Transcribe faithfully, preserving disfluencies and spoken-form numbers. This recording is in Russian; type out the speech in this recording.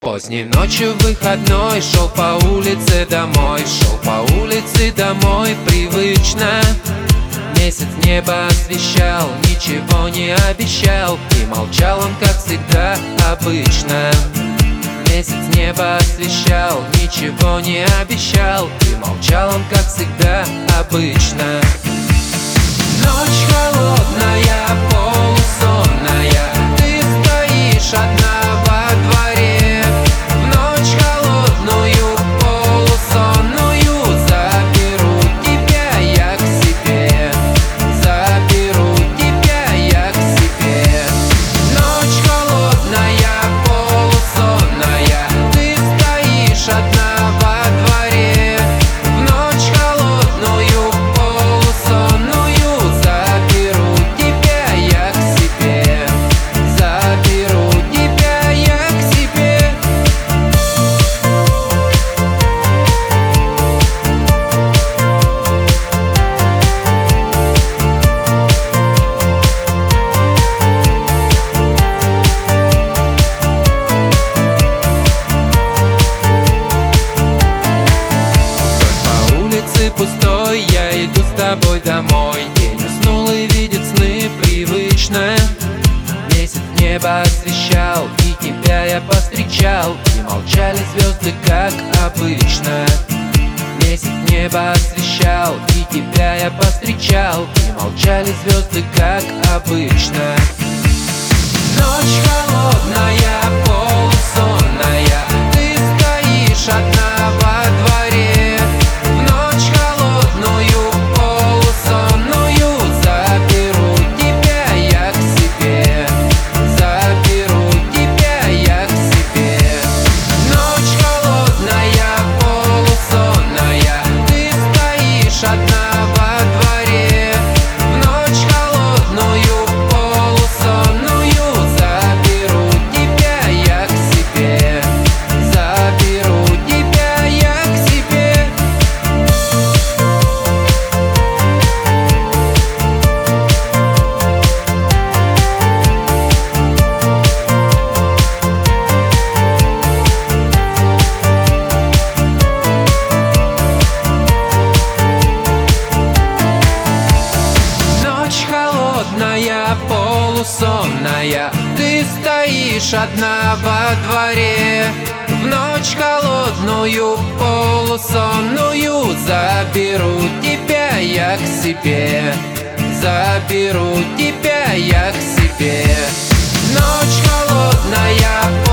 Поздней ночью выходной шел по улице домой, шел по улице домой привычно. Месяц небо освещал, ничего не обещал, и молчал он, как всегда, обычно. Месяц небо освещал, ничего не обещал, и молчал он, как всегда, обычно. Ночь холодная, полусонная, ты стоишь одна во дворе. В ночь холодную, полусонную, заберу тебя я к себе, заберу тебя я к себе. Ночь холодная, полусонная, ты стоишь одна во дворе. В ночь холодную, полусонную, заберу тебя я к себе, заберу тебя я к себе. По улице пустой, я иду с тобой домой. День уснул и видит сны привычно. Месяц небо освещал, и тебя я повстречал, и молчали звезды, как обычно. Месяц небо освещал, и тебя я повстречал, и молчали звезды, как обычно. Ночь холодная, полусонная, ты стоишь одна во дворе. В ночь холодную, полусонную, заберу тебя я к себе, заберу тебя я к себе. Ночь холодная, полусонная, ты стоишь одна во дворе. В ночь холодную, полусонную, заберу тебя я к себе, заберу тебя я к себе. Ночь холодная, полусонная, ты стоишь одна во дворе. В ночь холодную, полусонную, заберу тебя я к себе, заберу тебя я к себе. Ночь холодная,